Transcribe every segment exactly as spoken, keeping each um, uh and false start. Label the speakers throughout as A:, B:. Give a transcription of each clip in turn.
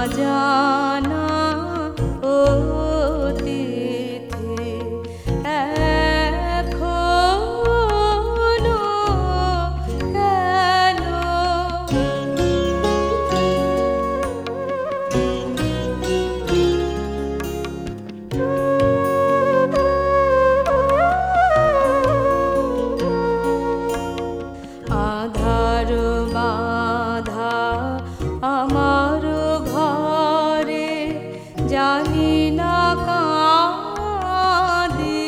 A: জানা অতিথি এখনো কেন? আধার বাঁধা আমার ঘরে জানি না কাঁদি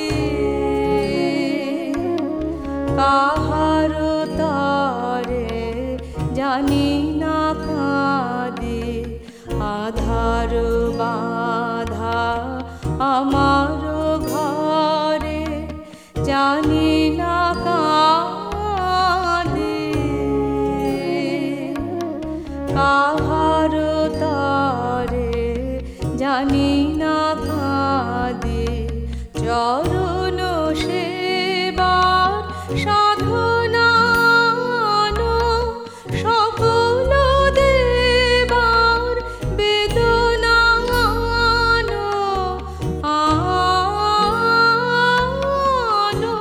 A: কাহার তরে জানি না কাঁদি। আধার বাঁধা আমার ঘরে জানি না কাঁদি কাহার তরে জানি না কাঁদি। চরণ সেবার সাধনা সকল দেবার বেদনা আনো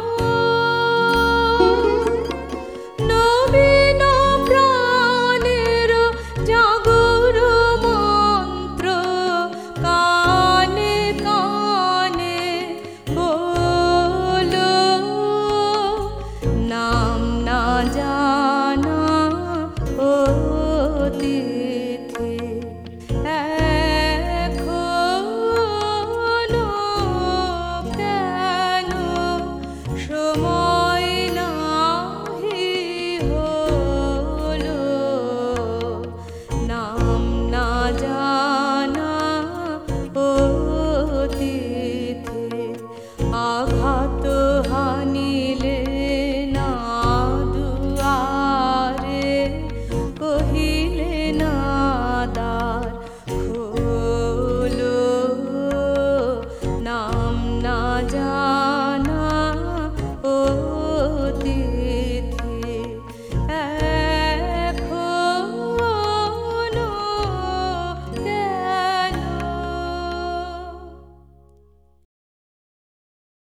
A: নবীন প্রাণের জাগর মন্ত্র কানে কানে বলো। নাম না জানা অতিথি এখনো কেন? সময় নাহি হলো নাম না জানা